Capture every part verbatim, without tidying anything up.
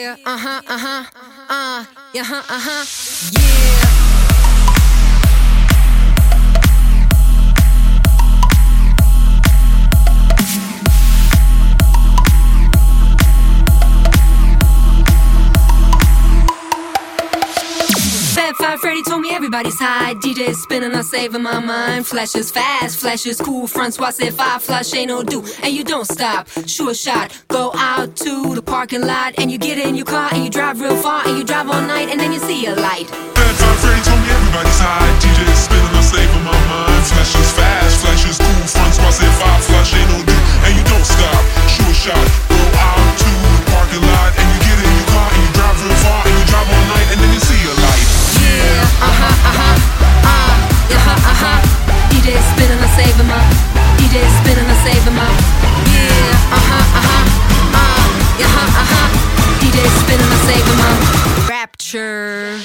Yeah, uh-huh, uh-huh, uh, yeah, uh-huh, uh-huh, yeah. Fat Five Freddy told me everybody's high. D J's spinning, I'm saving my mind. Flash is fast, flash is cool. Front swat say five, flush ain't no do. And you don't stop, sure shot. Go out to the parking lot and you get in your car and you drive real far and you drive all night and then you see a light. Fat Five Freddy told me everybody's high. D J's spinning, I'm saving my mind. Flash is fast, flash is cool. Front swat say five, flush ain't no do. And you don't stop, sure shot. Go out to the parking lot and you get in your car and you drive real far and you drive all night and then you see a light. Yeah, uh-huh, uh-huh, uh, yeah, uh-huh, uh-huh. D J spinning, I'm saving my, D J spinning, I'm saving my. Yeah, uh-huh, uh-huh, uh, yeah, uh-huh, uh-huh. D J spinning, I'm saving my. Rapture.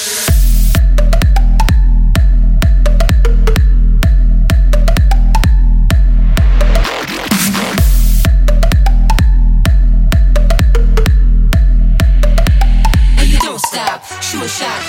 And you don't stop, sure shot.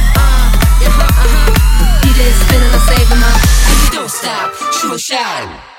Shout.